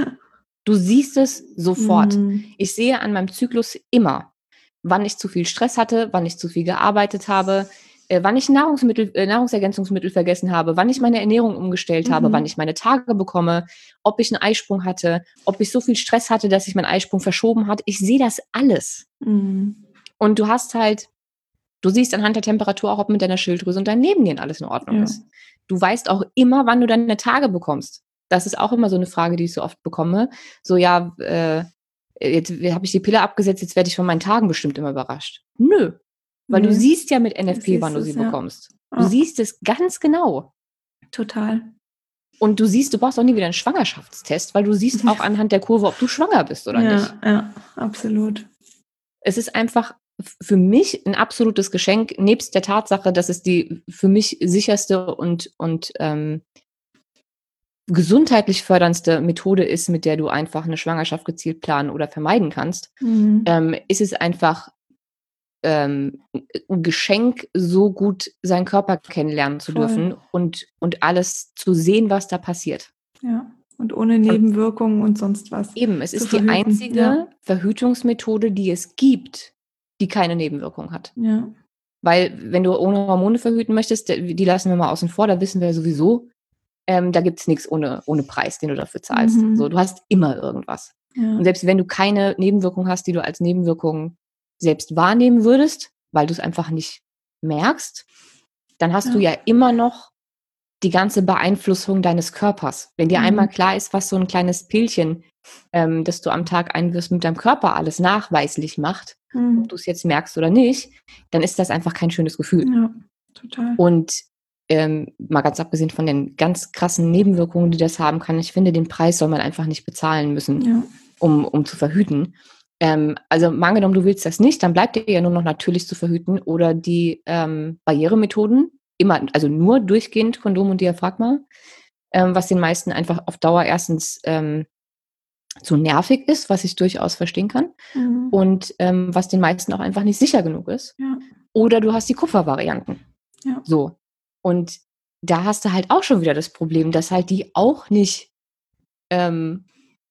Du siehst es sofort. Hm. Ich sehe an meinem Zyklus immer, wann ich zu viel Stress hatte, wann ich zu viel gearbeitet habe, äh, wann ich Nahrungsmittel, äh, Nahrungsergänzungsmittel vergessen habe, wann ich meine Ernährung umgestellt mhm. habe, wann ich meine Tage bekomme, ob ich einen Eisprung hatte, ob ich so viel Stress hatte, dass ich meinen Eisprung verschoben hat. Ich sehe das alles. Mhm. Und du hast halt, du siehst anhand der Temperatur auch, ob mit deiner Schilddrüse und deinen Nebennieren alles in Ordnung ja. ist. Du weißt auch immer, wann du deine Tage bekommst. Das ist auch immer so eine Frage, die ich so oft bekomme. So, ja, äh, jetzt habe ich die Pille abgesetzt, jetzt werde ich von meinen Tagen bestimmt immer überrascht. Nö, weil nee. du siehst ja mit N F P, wann du sie es, bekommst. Ja. Du oh. siehst es ganz genau. Total. Und du siehst, du brauchst auch nie wieder einen Schwangerschaftstest, weil du siehst auch anhand der Kurve, ob du schwanger bist oder ja, nicht. Ja, absolut. Es ist einfach für mich ein absolutes Geschenk, nebst der Tatsache, dass es die für mich sicherste und, und ähm, gesundheitlich förderndste Methode ist, mit der du einfach eine Schwangerschaft gezielt planen oder vermeiden kannst, mhm. ähm, ist es einfach ähm, ein Geschenk, so gut seinen Körper kennenlernen zu Voll. dürfen und, und alles zu sehen, was da passiert. Ja, und ohne Nebenwirkungen und, und sonst was. Eben, es ist verhüten. Die einzige ja. Verhütungsmethode, die es gibt, die keine Nebenwirkung hat. Ja. Weil, wenn du ohne Hormone verhüten möchtest, die lassen wir mal außen vor, da wissen wir ja sowieso, ähm, da gibt es nichts ohne, ohne Preis, den du dafür zahlst. Mhm. So, du hast immer irgendwas. Ja. Und selbst wenn du keine Nebenwirkung hast, die du als Nebenwirkung selbst wahrnehmen würdest, weil du es einfach nicht merkst, dann hast ja. du ja immer noch die ganze Beeinflussung deines Körpers. Wenn dir mhm. einmal klar ist, was so ein kleines Pillchen, ähm, das du am Tag einwirfst, mit deinem Körper alles nachweislich macht, mhm. ob du es jetzt merkst oder nicht, dann ist das einfach kein schönes Gefühl. Ja, total. Und ähm, mal ganz abgesehen von den ganz krassen Nebenwirkungen, die das haben kann, ich finde, den Preis soll man einfach nicht bezahlen müssen, ja. um, um zu verhüten. Ähm, also mal angenommen, du willst das nicht, dann bleibt dir ja nur noch natürlich zu verhüten oder die ähm, Barrieremethoden, immer, also nur durchgehend Kondom und Diaphragma, ähm, was den meisten einfach auf Dauer erstens ähm, zu nervig ist, was ich durchaus verstehen kann, mhm. und ähm, was den meisten auch einfach nicht sicher genug ist. Ja. Oder du hast die Kupfervarianten. Ja. So. Und da hast du halt auch schon wieder das Problem, dass halt die auch nicht ähm,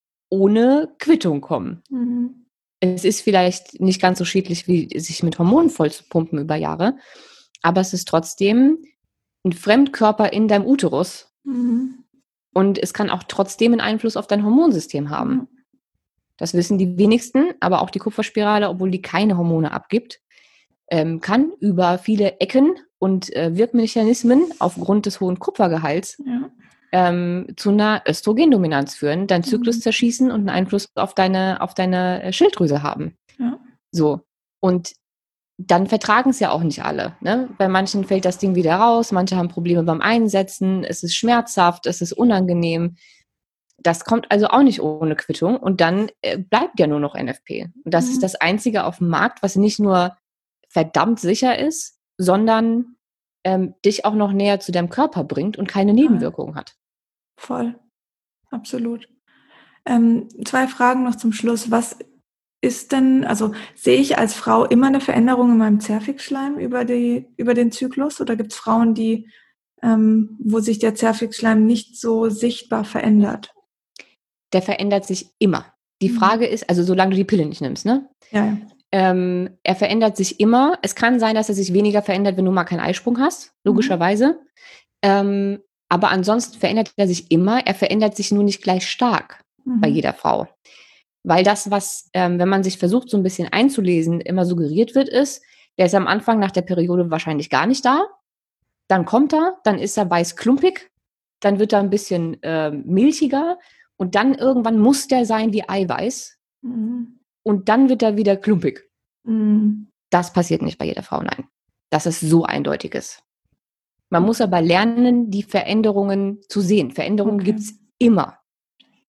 ohne Quittung kommen. Mhm. Es ist vielleicht nicht ganz so schädlich, wie sich mit Hormonen voll zu pumpen über Jahre, aber es ist trotzdem ein Fremdkörper in deinem Uterus. Mhm. Und es kann auch trotzdem einen Einfluss auf dein Hormonsystem haben. Mhm. Das wissen die wenigsten, aber auch die Kupferspirale, obwohl die keine Hormone abgibt, ähm, kann über viele Ecken und äh, Wirkmechanismen aufgrund des hohen Kupfergehalts ja. ähm, zu einer Östrogendominanz führen, deinen Zyklus mhm. zerschießen und einen Einfluss auf deine, auf deine Schilddrüse haben. Ja. So. Und dann vertragen es ja auch nicht alle. Ne? Bei manchen fällt das Ding wieder raus, manche haben Probleme beim Einsetzen, es ist schmerzhaft, es ist unangenehm. Das kommt also auch nicht ohne Quittung und dann äh, bleibt ja nur noch N F P. Und das mhm. ist das Einzige auf dem Markt, was nicht nur verdammt sicher ist, sondern ähm, dich auch noch näher zu deinem Körper bringt und keine Nebenwirkungen hat. Voll. Absolut. Ähm, zwei Fragen noch zum Schluss. Was ist denn, also sehe ich als Frau immer eine Veränderung in meinem Zervixschleim über die, über den Zyklus? Oder gibt es Frauen, die, ähm, wo sich der Zervixschleim nicht so sichtbar verändert? Der verändert sich immer. Die mhm. Frage ist, also solange du die Pille nicht nimmst, ne? Ja, ja. Ähm, er verändert sich immer. Es kann sein, dass er sich weniger verändert, wenn du mal keinen Eisprung hast, logischerweise. Mhm. Ähm, aber ansonsten verändert er sich immer. Er verändert sich nur nicht gleich stark mhm. bei jeder Frau. Weil das, was, ähm, wenn man sich versucht, so ein bisschen einzulesen, immer suggeriert wird, ist, der ist am Anfang nach der Periode wahrscheinlich gar nicht da. Dann kommt er, dann ist er weiß klumpig, dann wird er ein bisschen äh, milchiger und dann irgendwann muss der sein wie Eiweiß. Mhm. Und dann wird er wieder klumpig. Mhm. Das passiert nicht bei jeder Frau, nein. Dass es so eindeutig ist. Man muss aber lernen, die Veränderungen zu sehen. Veränderungen okay. gibt es immer.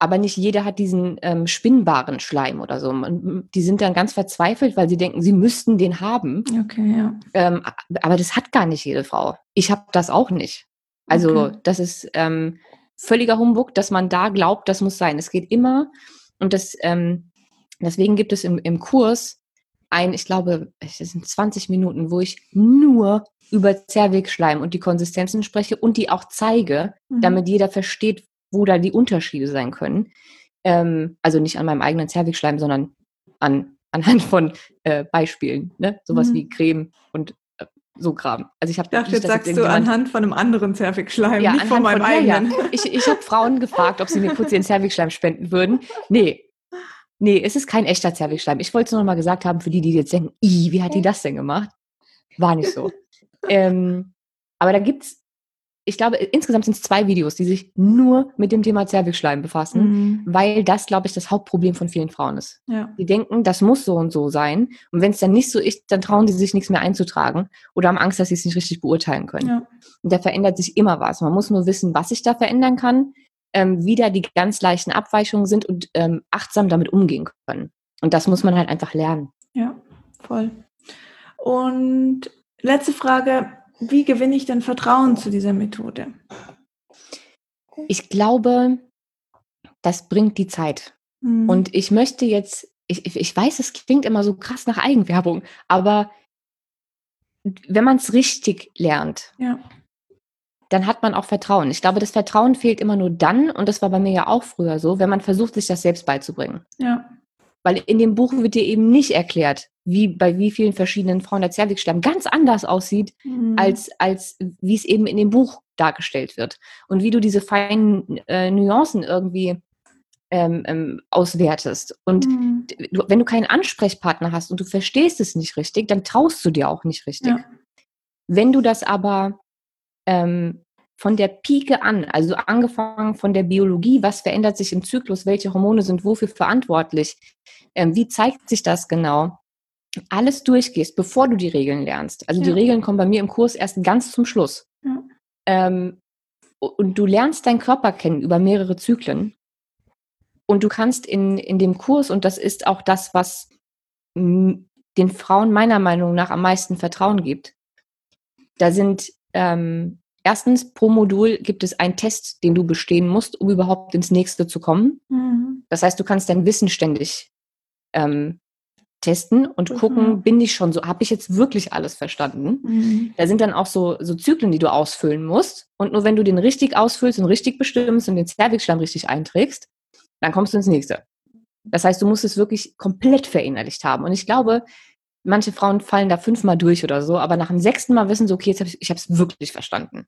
aber nicht jeder hat diesen ähm, spinnbaren Schleim oder so. Man, die sind dann ganz verzweifelt, weil sie denken, sie müssten den haben. Okay, ja. Ähm, aber das hat gar nicht jede Frau. Ich habe das auch nicht. Also Okay. das ist ähm, völliger Humbug, dass man da glaubt, das muss sein. Es geht immer, und das ähm, deswegen gibt es im, im Kurs ein, ich glaube, es sind zwanzig Minuten, wo ich nur über Zervixschleim und die Konsistenzen spreche und die auch zeige, Mhm. damit jeder versteht, wo da die Unterschiede sein können. Ähm, also nicht an meinem eigenen Zervixschleim, sondern an, anhand von äh, Beispielen, ne? Sowas Mhm. wie Creme und äh, so Kram. Also ich habe Ich dachte, nicht, jetzt dass jetzt sagst du irgendjemand... anhand von einem anderen Zervixschleim, Ja, nicht von anhand meinem von, ja, ja. eigenen. Ich, ich habe Frauen gefragt, ob sie mir kurz ihren Zervixschleim spenden würden. Nee, nee, es ist kein echter Zervixschleim. Ich wollte es nur noch mal gesagt haben, für die, die jetzt denken, Ih, wie hat die das denn gemacht? War nicht so. ähm, aber da gibt's, ich glaube, insgesamt sind es zwei Videos, die sich nur mit dem Thema Zervixschleim befassen, Mhm. weil das, glaube ich, das Hauptproblem von vielen Frauen ist. Ja. Die denken, das muss so und so sein. Und wenn es dann nicht so ist, dann trauen sie sich nichts mehr einzutragen oder haben Angst, dass sie es nicht richtig beurteilen können. Ja. Und da verändert sich immer was. Man muss nur wissen, was sich da verändern kann, ähm, wie da die ganz leichten Abweichungen sind und ähm, achtsam damit umgehen können. Und das muss man halt einfach lernen. Ja, voll. Und letzte Frage, wie gewinne ich denn Vertrauen zu dieser Methode? Ich glaube, das bringt die Zeit. Mhm. Und ich möchte jetzt, ich, ich weiß, es klingt immer so krass nach Eigenwerbung, aber wenn man es richtig lernt, Ja. dann hat man auch Vertrauen. Ich glaube, das Vertrauen fehlt immer nur dann, und das war bei mir ja auch früher so, wenn man versucht, sich das selbst beizubringen. Ja. Weil in dem Buch wird dir eben nicht erklärt, wie bei wie vielen verschiedenen Frauen der Zervixschleim ganz anders aussieht, Mhm. als, als wie es eben in dem Buch dargestellt wird. Und wie du diese feinen äh, Nuancen irgendwie ähm, ähm, auswertest. Und Mhm. du, wenn du keinen Ansprechpartner hast und du verstehst es nicht richtig, dann traust du dir auch nicht richtig. Ja. Wenn du das aber ähm, von der Pike an, also angefangen von der Biologie, was verändert sich im Zyklus, welche Hormone sind wofür verantwortlich, ähm, wie zeigt sich das genau, alles durchgehst, bevor du die Regeln lernst. Also Ja. die Regeln kommen bei mir im Kurs erst ganz zum Schluss. Ja. Ähm, und du lernst deinen Körper kennen über mehrere Zyklen. Und du kannst in, in dem Kurs, und das ist auch das, was m, den Frauen meiner Meinung nach am meisten Vertrauen gibt, da sind ähm, erstens pro Modul gibt es einen Test, den du bestehen musst, um überhaupt ins nächste zu kommen. Mhm. Das heißt, du kannst dein Wissen ständig ähm, testen und Prüfen, gucken, ja. bin ich schon so, habe ich jetzt wirklich alles verstanden? Mhm. Da sind dann auch so, so Zyklen, die du ausfüllen musst. Und nur wenn du den richtig ausfüllst und richtig bestimmst und den Zervixschleim richtig einträgst, dann kommst du ins nächste. Das heißt, du musst es wirklich komplett verinnerlicht haben. Und ich glaube, manche Frauen fallen da fünfmal durch oder so, aber nach dem sechsten Mal wissen sie, okay, jetzt hab ich, ich habe es wirklich verstanden.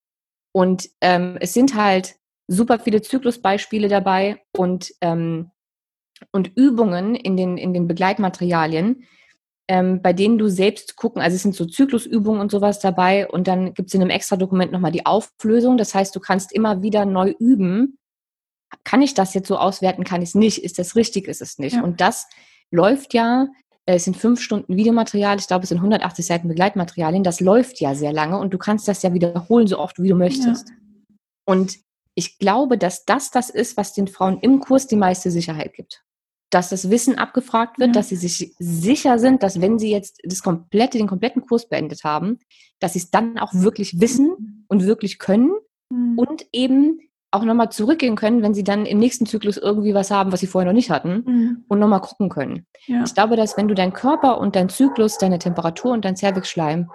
Und ähm, es sind halt super viele Zyklusbeispiele dabei und, ähm, und Übungen in den, in den Begleitmaterialien, ähm, bei denen du selbst gucken, also es sind so Zyklusübungen und sowas dabei, und dann gibt es in einem extra Dokument nochmal die Auflösung. Das heißt, du kannst immer wieder neu üben. Kann ich das jetzt so auswerten, kann ich es nicht? Ist das richtig, ist es nicht? Ja. Und das läuft ja, äh, es sind fünf Stunden Videomaterial, ich glaube, es sind hundertachtzig Seiten Begleitmaterialien, das läuft ja sehr lange und du kannst das ja wiederholen, so oft wie du möchtest. Ja. Und ich glaube, dass das das ist, was den Frauen im Kurs die meiste Sicherheit gibt. Dass das Wissen abgefragt wird, Ja. dass sie sich sicher sind, dass wenn sie jetzt das komplette, den kompletten Kurs beendet haben, dass sie es dann auch wirklich wissen und wirklich können Mhm. und eben auch nochmal zurückgehen können, wenn sie dann im nächsten Zyklus irgendwie was haben, was sie vorher noch nicht hatten, Mhm. und nochmal gucken können. Ja. Ich glaube, dass wenn du deinen Körper und deinen Zyklus, deine Temperatur und dein Zervixschleim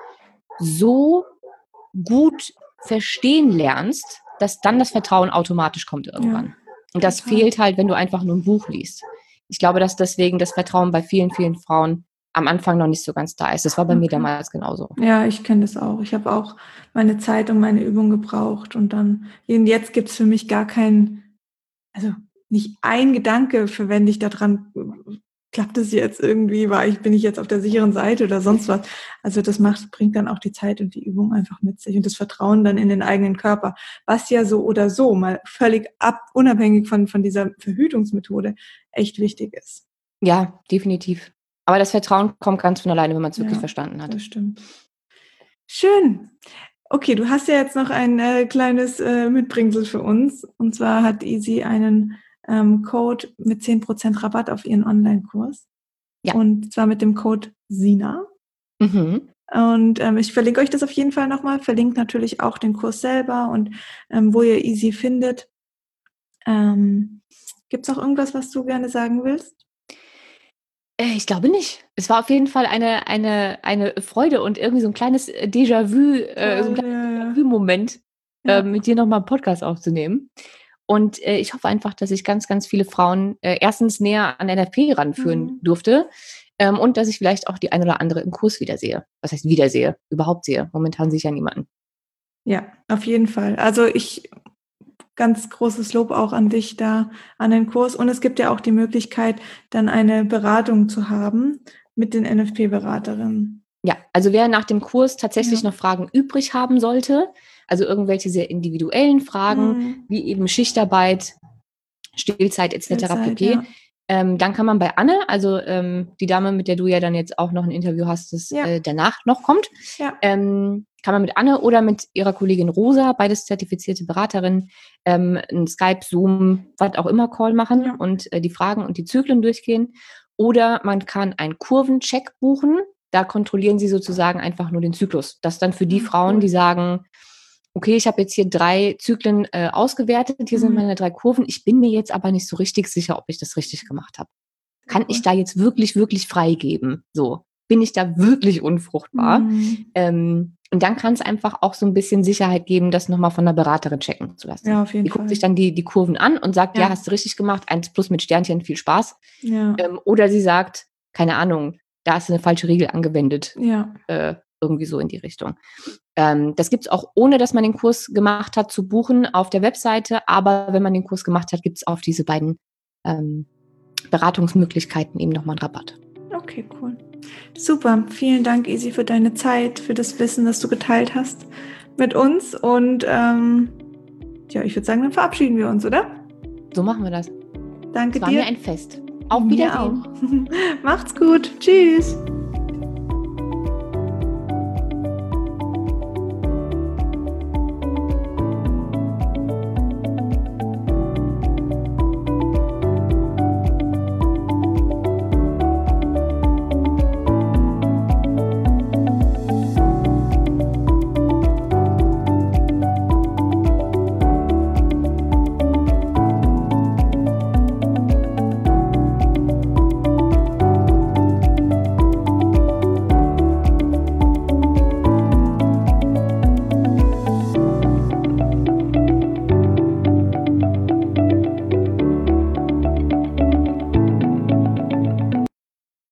so gut verstehen lernst, dass dann das Vertrauen automatisch kommt irgendwann. Ja, und das total. fehlt halt, wenn du einfach nur ein Buch liest. Ich glaube, dass deswegen das Vertrauen bei vielen, vielen Frauen am Anfang noch nicht so ganz da ist. Das war bei mir Okay. damals genauso. Ja, ich kenne das auch. Ich habe auch meine Zeit und meine Übung gebraucht und dann, und jetzt gibt es für mich gar keinen, also nicht ein Gedanke verwende ich daran, klappt es jetzt irgendwie, war ich, bin ich jetzt auf der sicheren Seite oder sonst was. Also das macht, bringt dann auch die Zeit und die Übung einfach mit sich und das Vertrauen dann in den eigenen Körper, was ja so oder so mal völlig ab, unabhängig von, von dieser Verhütungsmethode echt wichtig ist. Ja, definitiv. Aber das Vertrauen kommt ganz von alleine, wenn man es wirklich Ja, verstanden hat. das stimmt. Schön. Okay, du hast ja jetzt noch ein äh, kleines äh, Mitbringsel für uns. Und zwar hat Isi einen ähm, Code mit zehn Prozent Rabatt auf ihren Online-Kurs. Ja. Und zwar mit dem Code Sina. Mhm. Und ähm, ich verlinke euch das auf jeden Fall nochmal. Verlinke natürlich auch den Kurs selber und ähm, wo ihr Easy findet. Ähm, Gibt es noch irgendwas, was du gerne sagen willst? Ich glaube nicht. Es war auf jeden Fall eine, eine, eine Freude und irgendwie so ein kleines Déjà-vu, äh, so ein kleiner Déjà-vu-Moment, ja. äh, mit dir nochmal einen Podcast aufzunehmen. Und äh, ich hoffe einfach, dass ich ganz, ganz viele Frauen äh, erstens näher an N F P ranführen mhm. durfte ähm, und dass ich vielleicht auch die eine oder andere im Kurs wiedersehe. Was heißt wiedersehe? Überhaupt sehe. Momentan sehe ich ja niemanden. Ja, auf jeden Fall. Also ich... Ganz großes Lob auch an dich da, an den Kurs. Und es gibt ja auch die Möglichkeit, dann eine Beratung zu haben mit den N F P-Beraterinnen. Ja, also wer nach dem Kurs tatsächlich ja. noch Fragen übrig haben sollte, also irgendwelche sehr individuellen Fragen, mhm. wie eben Schichtarbeit, Stillzeit et cetera pp., ja. ähm, dann kann man bei Anne, also ähm, die Dame, mit der du ja dann jetzt auch noch ein Interview hast, das ja. äh, danach noch kommt, ja. ähm, kann man mit Anne oder mit ihrer Kollegin Rosa, beides zertifizierte Beraterinnen, ähm, einen Skype, Zoom, was auch immer Call machen ja. und äh, die Fragen und die Zyklen durchgehen. Oder man kann einen Kurvencheck buchen. Da kontrollieren sie sozusagen einfach nur den Zyklus. Das dann für die mhm, Frauen, cool. die sagen, okay, ich habe jetzt hier drei Zyklen äh, ausgewertet, hier mhm. sind meine drei Kurven. Ich bin mir jetzt aber nicht so richtig sicher, ob ich das richtig gemacht habe. Kann cool. ich da jetzt wirklich, wirklich freigeben? So. Bin ich da wirklich unfruchtbar? Mhm. Ähm, und dann kann es einfach auch so ein bisschen Sicherheit geben, das nochmal von der Beraterin checken zu lassen. Ja, auf jeden die Fall. guckt sich dann die, die Kurven an und sagt, ja. ja, hast du richtig gemacht, eins plus mit Sternchen, viel Spaß. Ja. Ähm, oder sie sagt, keine Ahnung, da hast du eine falsche Regel angewendet. Ja. Äh, irgendwie so in die Richtung. Ähm, das gibt es auch, ohne dass man den Kurs gemacht hat, zu buchen auf der Webseite. Aber wenn man den Kurs gemacht hat, gibt es auf diese beiden ähm, Beratungsmöglichkeiten eben nochmal einen Rabatt. Okay, cool. Super. Vielen Dank, Easy, für deine Zeit, für das Wissen, das du geteilt hast mit uns. Und ähm, ja, ich würde sagen, dann verabschieden wir uns, oder? So machen wir das. Danke dir. Es war dir. mir ein Fest. Auf Wiedersehen. Macht's gut. Tschüss.